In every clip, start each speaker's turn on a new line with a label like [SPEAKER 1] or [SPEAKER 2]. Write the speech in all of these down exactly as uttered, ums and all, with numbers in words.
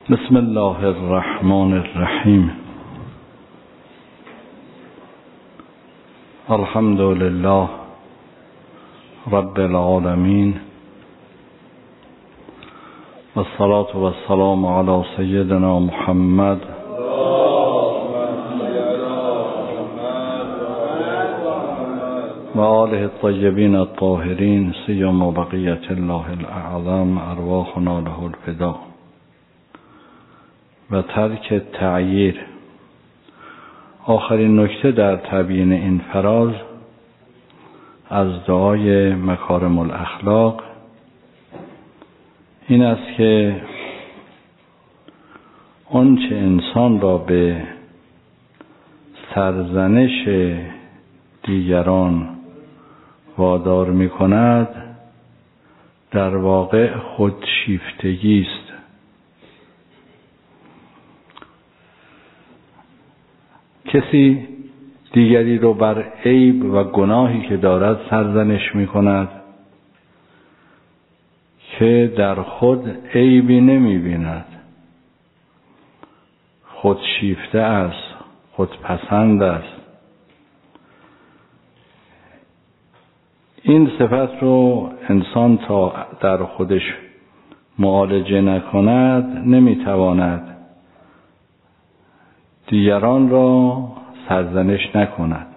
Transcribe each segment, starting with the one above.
[SPEAKER 1] بسم الله الرحمن الرحیم. الحمد لله رب العالمین و الصلاة و السلام علی سیدنا محمد و آله الطیبین الطاهرین سیما بقیة الله الاعظم ارواحنا له الفدا. و ترک تعییر. آخرین نکته در تبیین این فراز از دعای مکارم الاخلاق این است که آنچه انسان را به سرزنش دیگران وادار می کند در واقع خودشیفتگی است. کسی دیگری رو بر عیب و گناهی که دارد سرزنش می کند که در خود عیبی نمی بیند، خودشیفته است، خودپسند است. این صفت رو انسان تا در خودش معالجه نکند نمی تواند دیگران را سرزنش نکند.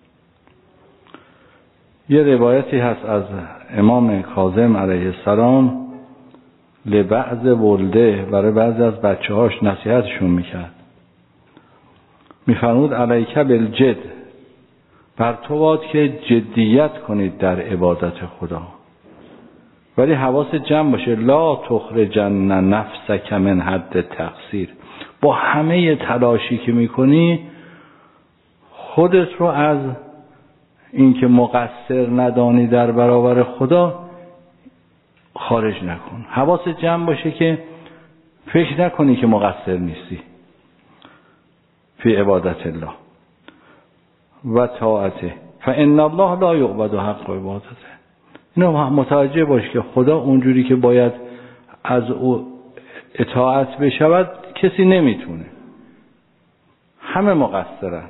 [SPEAKER 1] یه روایتی هست از امام کاظم علیه السلام لبعض ولده، برای بعضی از بچه هاش نصیحتشون میکرد. میفرمود علیک بالجد، بر تو باد که جدیت کنید در عبادت خدا، ولی حواس جمع باشه. لا تخرجن نفسک من حد تقصیر، با همه تلاشی که میکنی خودت رو از اینکه مقصر ندانی در برابر خدا خارج نکن. حواس جمع باشه که فکر نکنی که مقصر نیستی فی عبادت الله و طاعته، فان الله لا یعبد حق عبادته. اینو متوجه باش که خدا اونجوری که باید از او اطاعت بشود کسی نمیتونه، همه مقصرن.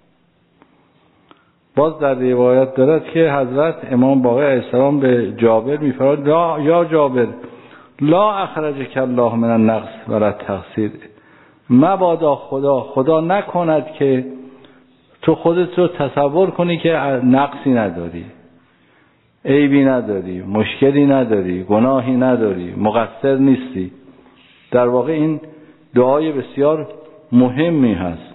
[SPEAKER 1] باز در روایت دارد که حضرت امام باقر علیه السلام به جابر میفرماد لا یا جابر لا اخرجک الله من النقص ولا تقصیر، مبادا خدا خدا نکند که تو خودت رو تصور کنی که نقصی نداری، عیبی نداری، مشکلی نداری، گناهی نداری، مقصر نیستی. در واقع این دعای بسیار مهمی هست.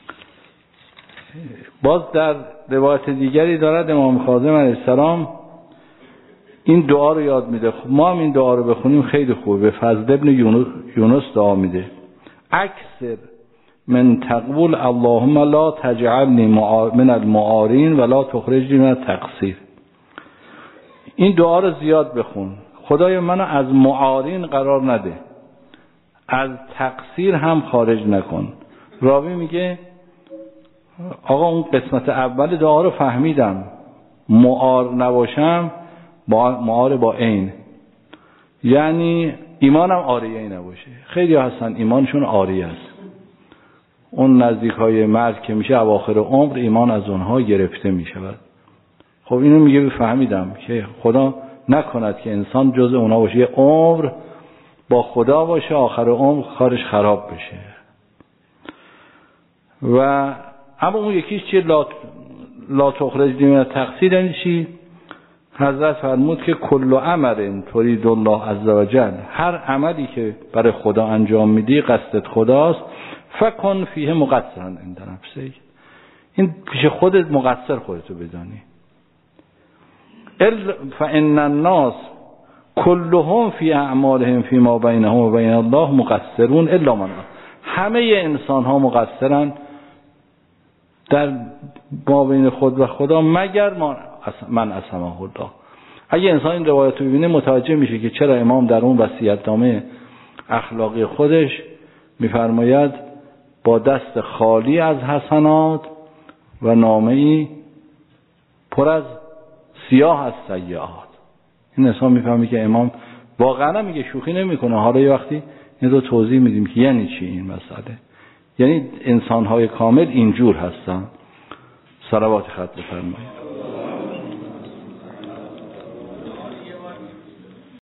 [SPEAKER 1] باز در روایت دیگری دارد امام کاظم علیه السلام این دعا رو یاد میده. خب ما هم این دعا رو بخونیم خیلی خوبه. به فضل ابن یونس دعا میده اکثر من تقبل اللهم لا تجعلنی من المعارین ولا تخرجنی من التقصیر. این دعا رو زیاد بخون. خدای منو از معارین قرار نده، از تقصیر هم خارج نکن. راوی میگه آقا اون قسمت اول دعا رو فهمیدم، معار نباشم، معار با عین، یعنی ایمانم عاریه نباشه. خیلی هستن ایمانشون عاریه است، اون نزدیک های مرگ که میشه اواخر عمر ایمان از اونها گرفته میشود. خب اینو میگه فهمیدم که خدا نکند که انسان جز اونها باشه، یه عمر با خدا باشه، آخر عمر کارش خراب بشه. و اما اون یکیش چیه؟ لا, لا تخرج من تقصیر. یعنی چی؟ حضرت فرمود که کل عمل ترید الله عز وجل، هر عملی که برای خدا انجام میدی قصدت خداست، فکن فیه مقصرا عند نفسک، این پیش خودت مقصر خودتو بدانی. فان الناس کلهم فی اعمالهم فیما بینهم و بین الله مقصرون الا من، همه انسان ها مقصرن در ما بین خود و خدا مگر من اسمه الله. اگه انسان این روایت رو ببینه متوجه میشه که چرا امام در اون وصیت‌نامه اخلاقی خودش میفرماید با دست خالی از حسنات و نامه‌ای پر از سیاه از سیئات. این انسان میفهمی که امام واقعا میگه، شوخی نمیکنه. حالا یه وقتی این رو توضیح میدیم که یعنی چی این مسئله. یعنی انسان‌های کامل اینجور هستن. صلوات خط بفرمایید.